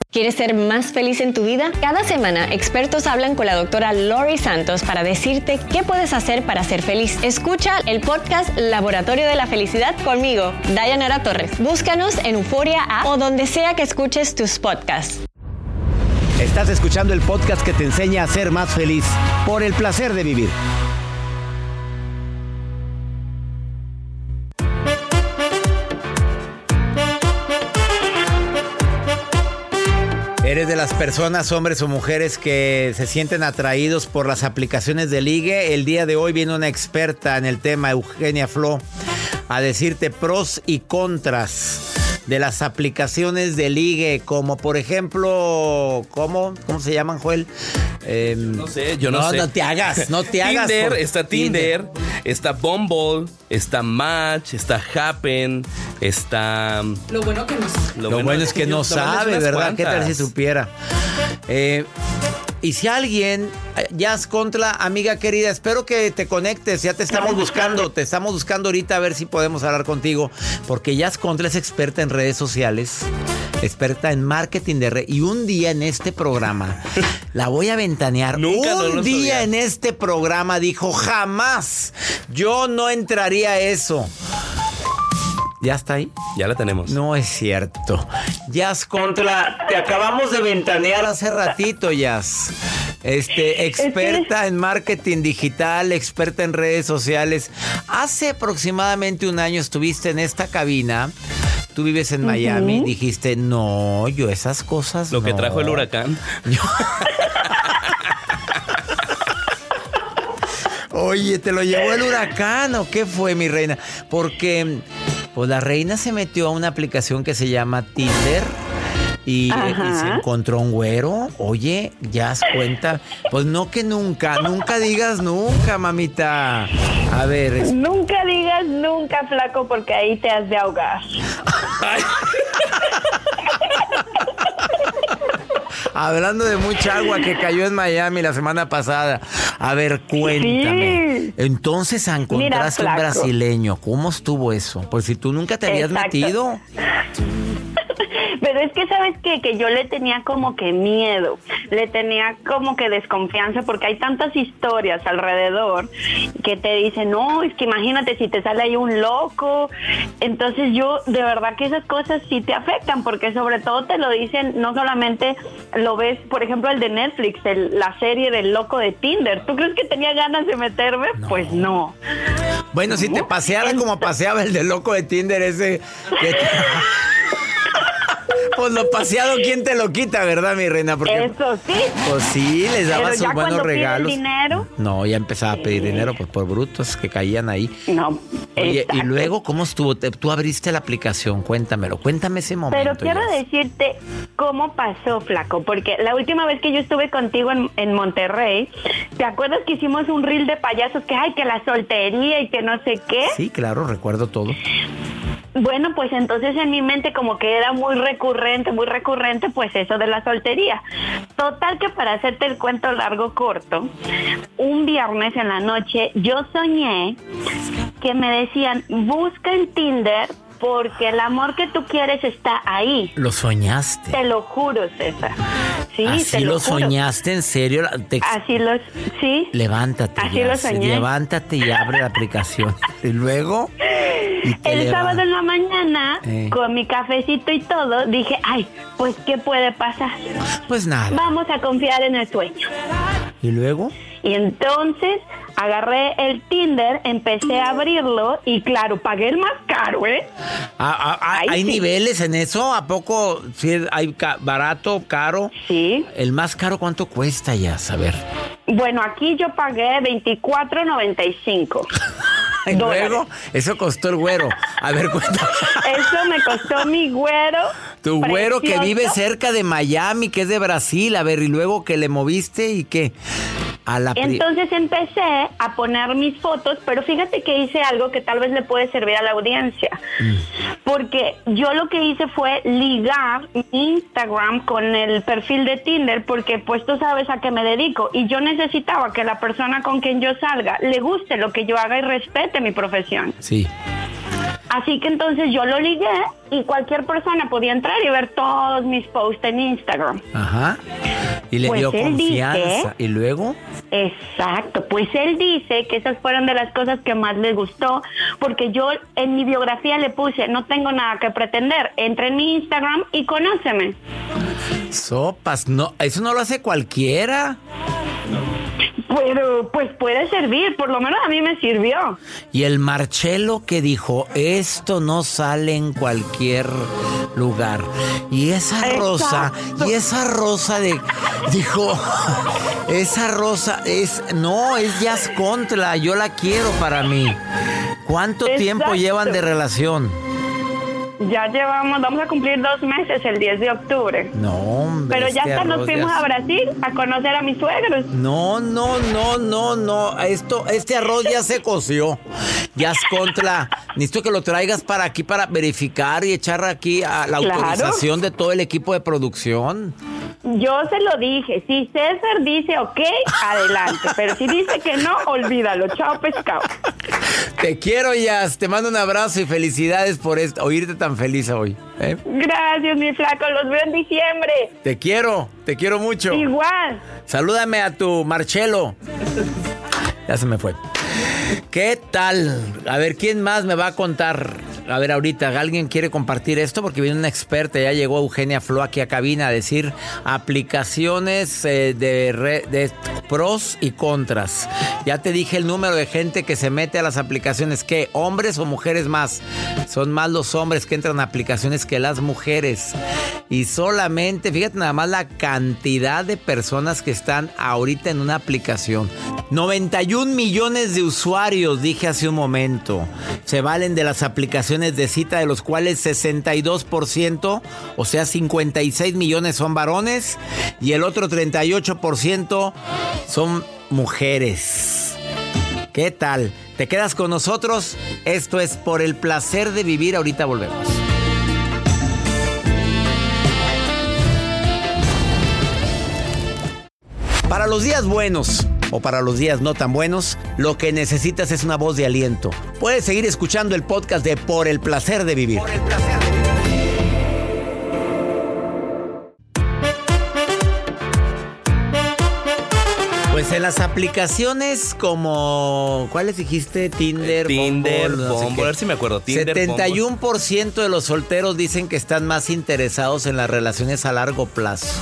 ¿Quieres ser más feliz en tu vida? Cada semana, expertos hablan con la doctora Lori Santos para decirte qué puedes hacer para ser feliz. Escucha el podcast Laboratorio de la Felicidad conmigo, Dayanara Torres. Búscanos en Euforia App o donde sea que escuches tus podcasts. Estás escuchando el podcast que te enseña a ser más feliz por el placer de vivir. ¿Eres de las personas, hombres o mujeres, que se sienten atraídos por las aplicaciones de ligue? El día de hoy viene una experta en el tema, Eugenia Flo, a decirte pros y contras de las aplicaciones de ligue, como por ejemplo, ¿cómo se llaman, Joel? No sé, yo no sé. No te hagas. Tinder, está Tinder, está Bumble, está Match, está Happen, está... Lo bueno que no sabe. Lo bueno es que no sabe, ¿verdad? ¿Qué tal si supiera? Y si alguien, Jazz Contra, amiga querida, espero que te conectes, ya te estamos buscando ahorita a ver si podemos hablar contigo, porque Jazz Contra es experta en redes sociales, experta en marketing de red, y un día en este programa, la voy a ventanear, un día en este programa dijo, jamás, yo no entraría a eso. ¿Ya está ahí? Ya la tenemos. No es cierto. Jazz Contra, te acabamos de ventanear hace ratito, Jazz. Experta en marketing digital, experta en redes sociales. Hace aproximadamente un año estuviste en esta cabina. Tú vives en Miami. Dijiste, no, yo esas cosas Lo no. que trajo el huracán. Oye, ¿te lo llevó el huracán o qué fue, mi reina? Porque... pues la reina se metió a una aplicación que se llama Tinder y se encontró un güero. Oye, ya has cuenta. Pues no que nunca digas nunca, mamita. A ver. Nunca digas nunca, flaco, porque ahí te has de ahogar. Hablando de mucha agua que cayó en Miami la semana pasada. A ver, cuéntame. Sí. Entonces encontraste un brasileño. ¿Cómo estuvo eso? Pues si tú nunca te habías metido. Pero es que, ¿sabes qué? Que yo le tenía como que miedo, le tenía como que desconfianza, porque hay tantas historias alrededor que te dicen, no, es que imagínate si te sale ahí un loco. Entonces yo, de verdad que esas cosas sí te afectan, porque sobre todo te lo dicen, no solamente lo ves, por ejemplo, el de Netflix, la serie del loco de Tinder. ¿Tú crees que tenía ganas de meterme? No. Pues no. Bueno, si te paseara como paseaba el del loco de Tinder ese... Pues lo paseado, ¿quién te lo quita, verdad, mi reina? Porque, eso sí. Pues sí, les daba sus buenos regalos. Pide el dinero, no, ya empezaba a pedir dinero pues por brutos que caían ahí. No. Oye, y luego, ¿cómo estuvo? Tú abriste la aplicación, cuéntamelo. Cuéntame ese momento. Pero quiero decirte cómo pasó, flaco, porque la última vez que yo estuve contigo en Monterrey, ¿te acuerdas que hicimos un reel de payasos que la soltería y que no sé qué? Sí, claro, recuerdo todo. Bueno, pues entonces en mi mente como que era muy recurrente, pues eso de la soltería. Total que para hacerte el cuento largo corto, un viernes en la noche yo soñé que me decían, busca en Tinder porque el amor que tú quieres está ahí. ¿Lo soñaste? Te lo juro, César. Sí, ¿así te lo juro. soñaste? ¿En serio? Sí. Levántate. Así lo soñé. Levántate y abre la aplicación. ¿Y luego? El sábado en la mañana, con mi cafecito y todo, dije, pues ¿qué puede pasar? Pues nada. Vamos a confiar en el sueño. ¿Y luego? Y entonces agarré el Tinder, empecé a abrirlo y claro, pagué el más caro, ¿eh? ¿Hay niveles en eso? ¿A poco sí, hay barato, caro? Sí. ¿El más caro cuánto cuesta ya? A ver. Bueno, aquí yo pagué $24.95. Y luego, eso costó el güero. A ver, cuéntame. Eso me costó mi güero. Tu güero precioso, que vive cerca de Miami, que es de Brasil. A ver, y luego que le moviste y qué. Entonces empecé a poner mis fotos, pero fíjate que hice algo que tal vez le puede servir a la audiencia. Porque yo lo que hice fue ligar Instagram con el perfil de Tinder, porque pues tú sabes a qué me dedico. Y yo necesitaba que la persona con quien yo salga le guste lo que yo haga y respete mi profesión. Sí. Así que entonces yo lo ligué y cualquier persona podía entrar y ver todos mis posts en Instagram. Ajá. Y le dio confianza. ¿Y luego? Exacto. Pues él dice que esas fueron de las cosas que más le gustó, porque yo en mi biografía le puse, no tengo nada que pretender, entra en mi Instagram y conóceme. Sopas, no, eso no lo hace cualquiera. Pero pues puede servir, por lo menos a mí me sirvió. Y el Marcelo que dijo, esto no sale en cualquier lugar. Y esa rosa, dijo, esa rosa es Jazz Contra, yo la quiero para mí. ¿Cuánto tiempo llevan de relación? Ya vamos a cumplir 2 meses el 10 de octubre. No, hombre. Pero ya hasta nos fuimos a Brasil a conocer a mis suegros. No. Este arroz ya se coció. Ya es contra. Necesito que lo traigas para aquí para verificar y echar aquí a la autorización de todo el equipo de producción. Yo se lo dije. Si César dice ok, adelante. Pero si dice que no, olvídalo. Chao, pescado. Te quiero, Jazz. Te mando un abrazo y felicidades por oírte tan feliz hoy. Gracias, mi flaco. Los veo en diciembre. Te quiero mucho. Igual. Salúdame a tu Marcelo. Ya se me fue. ¿Qué tal? A ver, ¿quién más me va a contar? A ver, ahorita, ¿alguien quiere compartir esto? Porque viene una experta, ya llegó Eugenia Flo aquí a cabina a decir aplicaciones de pros y contras. Ya te dije el número de gente que se mete a las aplicaciones. ¿Qué? ¿Hombres o mujeres más? Son más los hombres que entran a aplicaciones que las mujeres. Y solamente, fíjate nada más la cantidad de personas que están ahorita en una aplicación. 91 millones de usuarios, dije hace un momento, se valen de las aplicaciones de cita, de los cuales 62%, o sea 56 millones son varones y el otro 38% son mujeres. ¿Qué tal? ¿Te quedas con nosotros? Esto es Por el Placer de Vivir. Ahorita volvemos. Para los días buenos o para los días no tan buenos, lo que necesitas es una voz de aliento. Puedes seguir escuchando el podcast de Por el Placer de Vivir. Por el placer de vivir. Pues en las aplicaciones como, ¿cuáles dijiste? Tinder, Bumble, no sé a ver si me acuerdo. Tinder, 71% de los solteros dicen que están más interesados en las relaciones a largo plazo.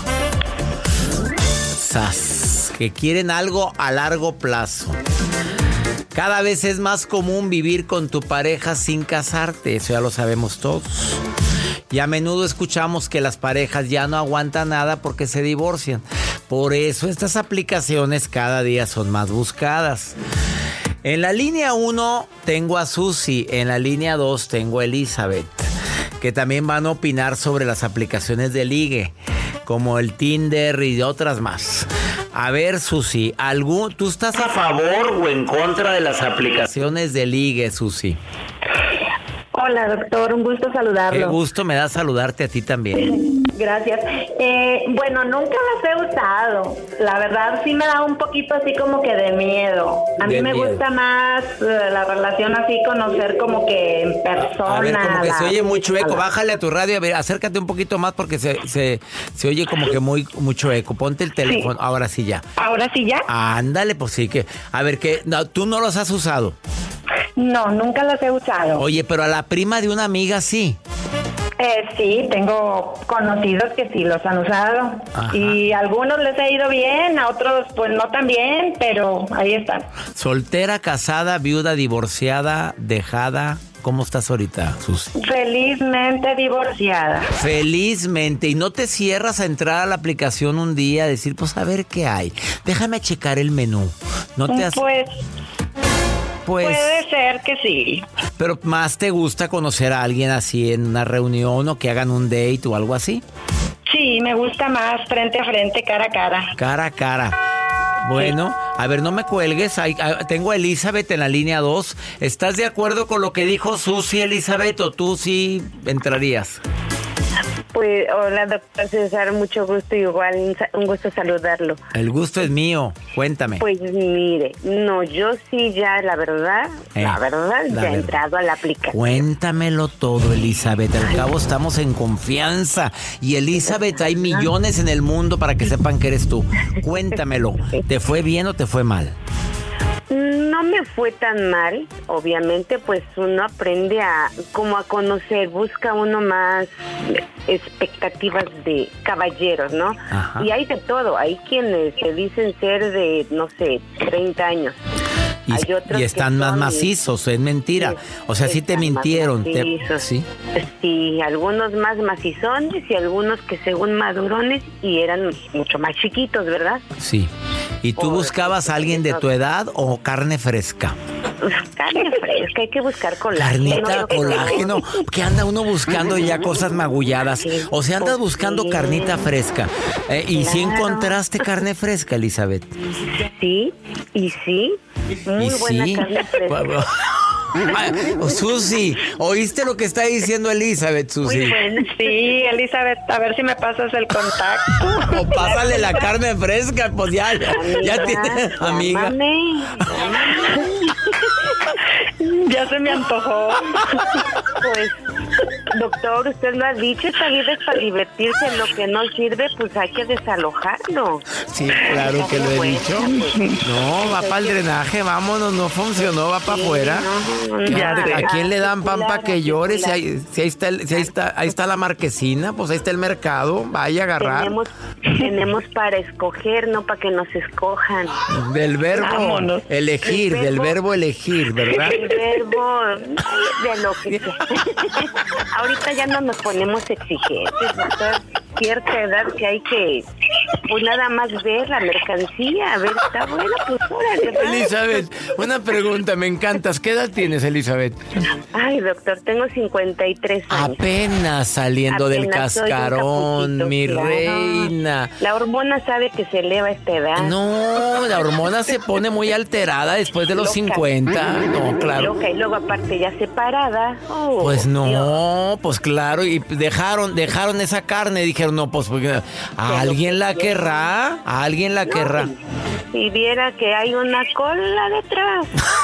Que quieren algo a largo plazo. Cada vez es más común vivir con tu pareja sin casarte, eso ya lo sabemos todos. Y a menudo escuchamos que las parejas ya no aguantan nada porque se divorcian. Por eso estas aplicaciones cada día son más buscadas. En la línea 1 tengo a Susi, en la línea 2 tengo a Elizabeth, que también van a opinar sobre las aplicaciones de ligue, como el Tinder y otras más. A ver, Susi, ¿tú estás a favor o en contra de las aplicaciones de ligue, Susi? Hola, doctor, un gusto saludarlo. Qué gusto me da saludarte a ti también. Gracias. Bueno, nunca las he usado. La verdad sí me da un poquito así como que de miedo. A mí me gusta más la relación así, conocer como que en persona. A ver, como que se oye muy eco. Bájale a tu radio, a ver, acércate un poquito más porque se oye como que mucho eco. Ponte el teléfono, sí. Ahora sí ya. ¿Ahora sí ya? Ándale, pues sí que... A ver, ¿tú no los has usado? No, nunca las he usado. Oye, pero a la prima de una amiga sí. Sí, tengo conocidos que sí los han usado. Ajá. Y a algunos les ha ido bien, a otros pues no tan bien, pero ahí están. Soltera, casada, viuda, divorciada, dejada. ¿Cómo estás ahorita, Susi? Felizmente divorciada. Felizmente. ¿Y no te cierras a entrar a la aplicación un día a decir, pues a ver qué hay? Déjame checar el menú. ¿No te Pues puede ser que sí. Pero más te gusta conocer a alguien así en una reunión o que hagan un date o algo así. Sí, me gusta más frente a frente, cara a cara. Cara a cara. Bueno, a ver, no me cuelgues. Tengo a Elizabeth en la línea 2. ¿Estás de acuerdo con lo que dijo Susi, Elizabeth, o tú sí entrarías? Pues, hola, doctor César, mucho gusto, igual, un gusto saludarlo. El gusto es mío, cuéntame. Pues mire, no, yo sí ya, la verdad, he entrado a la aplicación. Cuéntamelo todo, Elizabeth, al cabo estamos en confianza. Y Elizabeth, hay millones en el mundo para que sepan que eres tú. Cuéntamelo, ¿te fue bien o te fue mal? No me fue tan mal, obviamente, pues uno aprende a conocer, busca uno más expectativas de caballeros, ¿no? Ajá. Y hay de todo, hay quienes se dicen ser de, no sé, 30 años. Hay otros y están más macizos, es mentira. O sea, sí te mintieron. Sí, algunos más macizones y algunos que según madurones y eran mucho más chiquitos, ¿verdad? Sí. ¿Y tú buscabas a alguien de tu edad o carne fresca? Carne fresca, hay que buscar colágeno. Carnita, colágeno. ¿Qué anda uno buscando ya cosas magulladas? O sea, andas buscando carnita fresca. ¿Y si encontraste carne fresca, Elizabeth? Sí, y sí. Muy buena carne fresca. Susi, ¿oíste lo que está diciendo Elizabeth, Susi? Muy bueno. Sí, Elizabeth, a ver si me pasas el contacto. O pásale la carne fresca, pues ya tiene amiga. Ya se me antojó. Pues, doctor, usted lo ha dicho, esta vida es para divertirse, lo que no sirve, pues hay que desalojarlo. Sí, claro que lo he dicho. No, va para el drenaje, vámonos, no funcionó, va para afuera. ¿A quién le dan pan para que llore? Si ahí está la marquesina, pues ahí está el mercado, vaya a agarrar. Tenemos para escoger, no para que nos escojan. Del verbo elegir, del verbo elegir, ¿verdad? El verbo de lo que sea. Ahorita ya no nos ponemos exigentes, doctor. Cierta edad que hay que, pues nada más ver la mercancía, a ver, está bueno, pues órale. Elizabeth, una pregunta, me encantas. ¿Qué edad tienes, Elizabeth? Ay, doctor, tengo 53 años. Apenas saliendo del cascarón, mi reina. La hormona sabe que se eleva a esta edad. No, la hormona se pone muy alterada después de los 50. No, claro. Loca, y luego aparte ya separada. Pues no, Dios. Pues claro, y dejaron esa carne, dijeron, no, pues alguien la querrá, alguien la querrá. Si viera que hay una cola detrás.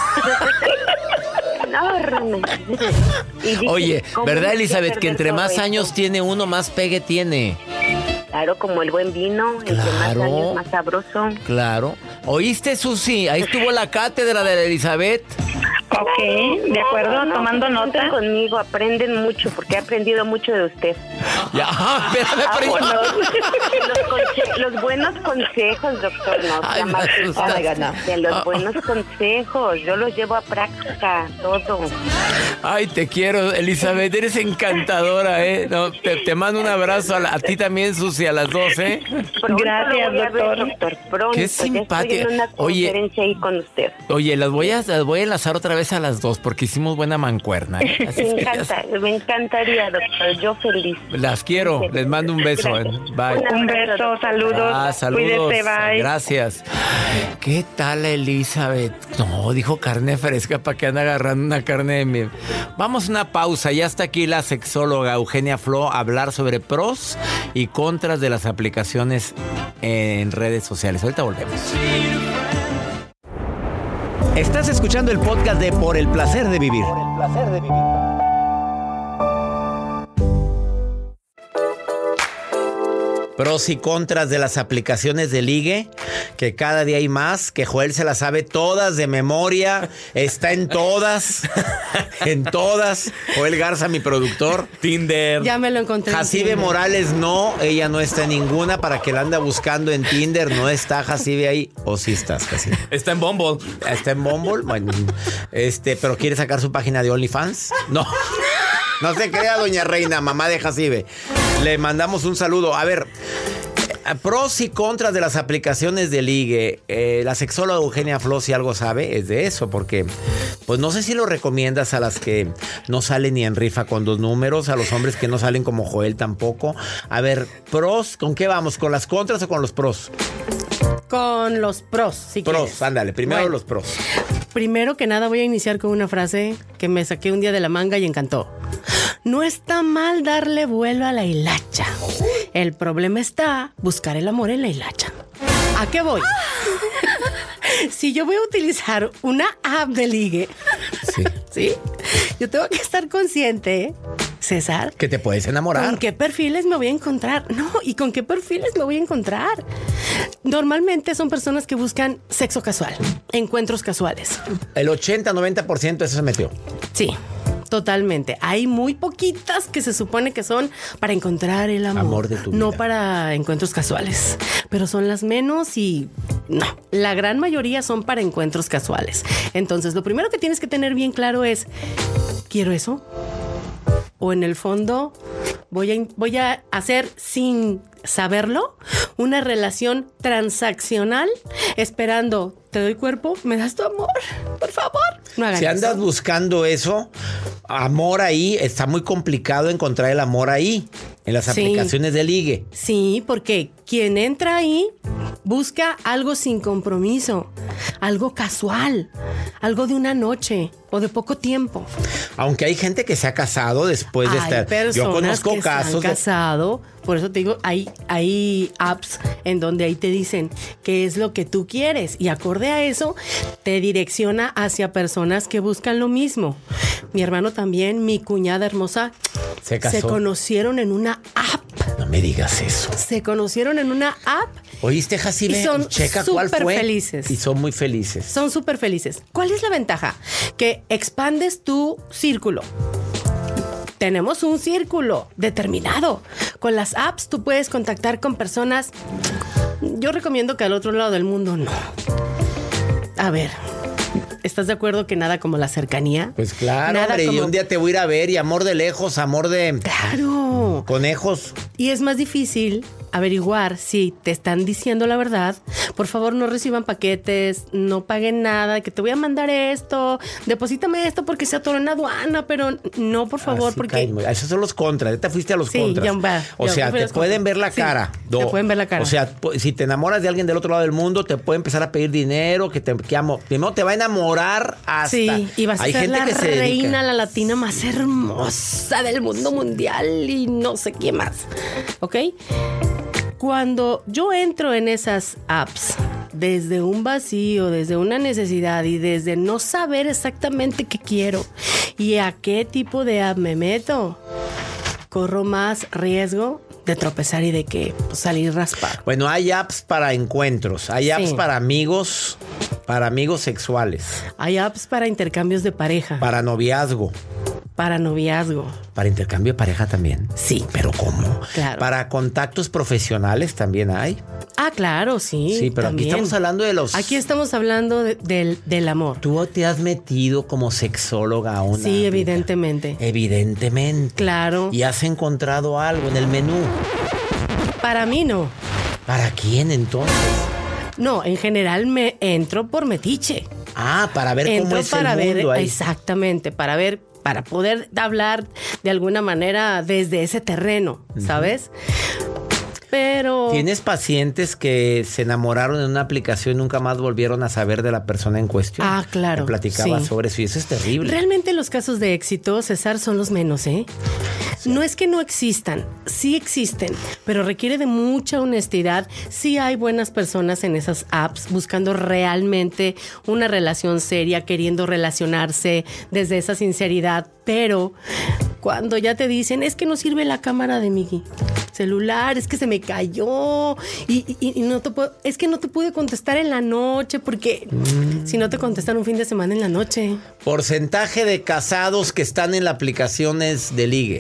Enorme. Oye, ¿verdad, Elizabeth, que entre más años tiene uno, más pegue tiene? Claro, como el buen vino, entre más años, más sabroso. Claro. ¿Oíste, Susi? Ahí estuvo la cátedra de la Elizabeth. Ok, de acuerdo, tomando nota. Conmigo, aprenden mucho, porque he aprendido mucho de usted. Ya, espérame, los buenos consejos, doctor, de los buenos consejos, yo los llevo a práctica, todo. Ay, te quiero, Elizabeth, eres encantadora, ¿eh? No, te mando un abrazo a ti también, Susi, a las 2, ¿eh? Gracias, doctor. Pronto, qué simpática. Estoy en una conferencia ahí con usted. Oye, las voy a enlazar otra vez a las 2 porque hicimos buena mancuerna, ¿eh? Me encantaría, doctor, yo feliz. Las quiero, les mando un beso. Bye. Un beso, saludos. Saludos. Cuídese, bye. Gracias. ¿Qué tal, Elizabeth? No, dijo carne fresca, ¿para qué anda agarrando una carne de mi? Vamos a una pausa, ya está aquí la sexóloga Eugenia Flo a hablar sobre pros y contras de las aplicaciones en redes sociales. Ahorita volvemos. Estás escuchando el podcast de Por el Placer de Vivir. Por el Placer de Vivir. Pros y contras de las aplicaciones de ligue, que cada día hay más, que Joel se las sabe todas de memoria, está en todas, en todas. Joel Garza, mi productor. Tinder. Ya me lo encontré. Jacibe Morales, no, ella no está en ninguna, para que la anda buscando en Tinder, no está Jacibe ahí. ¿O sí estás, Jacibe? Está en Bumble. ¿Está en Bumble? Bueno, pero ¿quiere sacar su página de OnlyFans? No. No se crea, doña Reina, mamá de Jacibe. Le mandamos un saludo. A ver, pros y contras de las aplicaciones de ligue. La sexóloga Eugenia Flo, si algo sabe, es de eso, porque pues no sé si lo recomiendas a las que no salen ni en rifa con 2 números, a los hombres que no salen como Joel tampoco. A ver, pros, ¿con qué vamos? ¿Con las contras o con los pros? Con los pros, si pros, quieres. Ándale, primero los pros. Primero que nada voy a iniciar con una frase que me saqué un día de la manga y encantó. No está mal darle vuelo a la hilacha. El problema está buscar el amor en la hilacha. ¿A qué voy? Si yo voy a utilizar una app de ligue, ¿sí? Yo tengo que estar consciente, César, que te puedes enamorar. ¿Con qué perfiles me voy a encontrar? No, ¿y con qué perfiles me voy a encontrar? Normalmente son personas que buscan sexo casual, encuentros casuales. El 80-90% de eso se metió. Sí. Totalmente. Hay muy poquitas que se supone que son para encontrar el amor de tu vida. No para encuentros casuales. Pero son las menos y no. La gran mayoría son para encuentros casuales. Entonces, lo primero que tienes que tener bien claro es, ¿quiero eso? O en el fondo, voy a hacer sin saberlo una relación transaccional esperando, te doy cuerpo, me das tu amor, por favor. No hagan si andas eso. buscando eso, amor ahí, está muy complicado encontrar el amor ahí, en las aplicaciones de ligue. Sí, porque quien entra ahí busca algo sin compromiso, algo casual, algo de una noche o de poco tiempo. Aunque hay gente que se ha casado después de estar. Yo conozco casos se han casado. Por eso te digo, hay apps en donde ahí te dicen qué es lo que tú quieres y acorde a eso te direcciona hacia personas que buscan lo mismo. Mi hermano también, mi cuñada hermosa, se casó. Se conocieron en una app. No me digas eso. Se conocieron en una app. ¿Oíste, Jacibe? Y son checa cuál fue. Felices. Y son muy felices. Son súper felices. ¿Cuál es la ventaja? Que expandes tu círculo. Tenemos un círculo determinado. Con las apps tú puedes contactar con personas. Yo recomiendo que al otro lado del mundo no. A ver, ¿estás de acuerdo que nada como la cercanía? Pues claro, nada hombre, como... y un día te voy a ir a ver y amor de lejos, amor de... Claro. Conejos. Y es más difícil averiguar si te están diciendo la verdad. Por favor, no reciban paquetes, no paguen nada, que te voy a mandar esto, deposítame esto porque se atoró en aduana, pero no, por favor, porque... Esos son los contras, ya te fuiste a los contras. O sea, te pueden ver la cara. Te pueden ver la cara. O sea, si te enamoras de alguien del otro lado del mundo, te puede empezar a pedir dinero, que amo. Primero te va a enamorar hasta... Sí, y vas a ser la que reina, la latina más hermosa del mundo mundial y no sé qué más. ¿Ok? Cuando yo entro en esas apps desde un vacío, desde una necesidad y desde no saber exactamente qué quiero y a qué tipo de app me meto, corro más riesgo de tropezar y de que salir raspado. Bueno, hay apps para encuentros, hay apps para amigos sexuales. Hay apps para intercambios de pareja. Para noviazgo. Para noviazgo. ¿Para intercambio de pareja también? Sí. ¿Pero cómo? Claro. ¿Para contactos profesionales también hay? Ah, claro, sí. Sí, pero también. aquí estamos hablando de los... Aquí estamos hablando del amor. ¿Tú te has metido como sexóloga a una? Sí, evidentemente. Evidentemente. Claro. ¿Y has encontrado algo en el menú? Para mí no. ¿Para quién entonces? No, en general me entro por metiche. Ah, para ver cómo es el mundo ahí. Exactamente, para ver, para poder hablar de alguna manera desde ese terreno, ¿sabes? Pero... ¿Tienes pacientes que se enamoraron en una aplicación y nunca más volvieron a saber de la persona en cuestión? Ah, claro. Me platicaba sobre eso y eso es terrible. Realmente los casos de éxito, César, son los menos, ¿eh? Sí. No es que no existan, sí existen, pero requiere de mucha honestidad. Sí hay buenas personas en esas apps buscando realmente una relación seria, queriendo relacionarse desde esa sinceridad, pero cuando ya te dicen, es que no sirve la cámara de mi celular, es que se me cayó y no te puedo, es que no te pude contestar en la noche porque si no te contestan un fin de semana en la noche. Porcentaje de casados que están en las aplicaciones de ligue.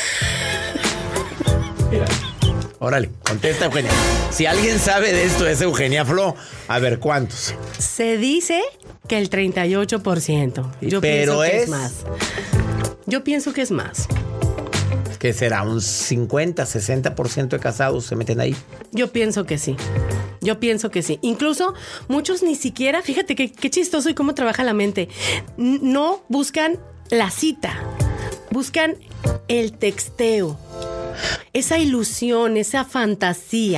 Órale, contesta, Eugenia. Si alguien sabe de esto es Eugenia Flo. A ver, ¿cuántos? Se dice que el 38%. Yo pienso que es más. Yo pienso que es más. ¿Qué será? ¿Un 50, 60% de casados se meten ahí? Yo pienso que sí. Yo pienso que sí. Incluso muchos ni siquiera, fíjate qué chistoso y cómo trabaja la mente. No buscan la cita, buscan el texteo. Esa ilusión, esa fantasía.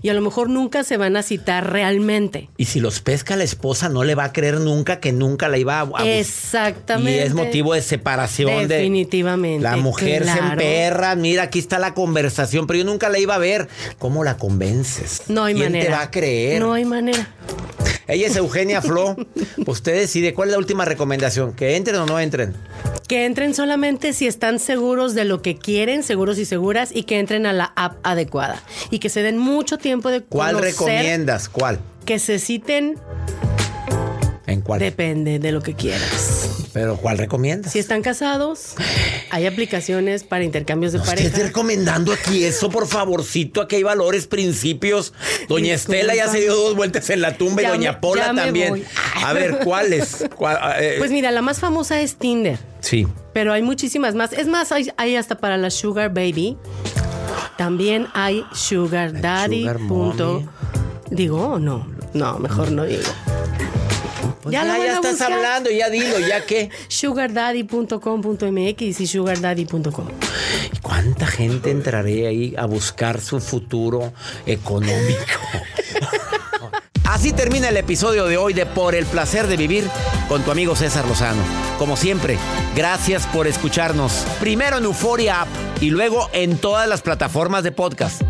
y a lo mejor nunca se van a citar realmente. Y si los pesca la esposa, no le va a creer nunca que nunca la iba a Exactamente. Y es motivo de separación. Definitivamente. La mujer se emperra. Mira, aquí está la conversación, pero yo nunca la iba a ver. ¿Cómo la convences? No hay manera. ¿Quién te va a creer? No hay manera. Ella es Eugenia Flo. Usted decide cuál es la última recomendación. ¿Que entren o no entren? Que entren solamente si están seguros de lo que quieren, seguros y seguras, y que entren a la app adecuada. Y que se den mucho tiempo de ¿Cuál conocer. recomiendas? ¿Cuál? Que se citen. ¿En cuál? Depende de lo que quieras. ¿Pero cuál recomiendas? Si están casados, hay aplicaciones para intercambios de pareja. Estés recomendando aquí eso, por favorcito. Aquí hay valores, principios. Doña Estela ya se dio 2 vueltas en la tumba y doña Pola también. A ver, ¿cuáles? Pues mira, la más famosa es Tinder. Sí. Pero hay muchísimas más. Es más, hay hasta para la Sugar Baby. También hay Sugar Daddy. ¿Digo o no? No, mejor no digo. Pues ya estás hablando, ya dilo, ya qué. Sugardaddy.com.mx y sugardaddy.com. ¿Y cuánta gente entraré ahí a buscar su futuro económico? Así termina el episodio de hoy de Por el Placer de Vivir con tu amigo César Lozano. Como siempre, gracias por escucharnos. Primero en Euforia App y luego en todas las plataformas de podcast.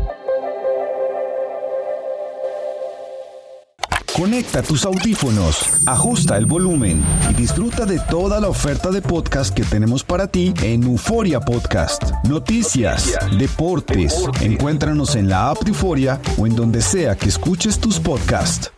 Conecta tus audífonos, ajusta el volumen y disfruta de toda la oferta de podcast que tenemos para ti en Euforia Podcast. Noticias, deportes. Encuéntranos en la app de Euforia o en donde sea que escuches tus podcasts.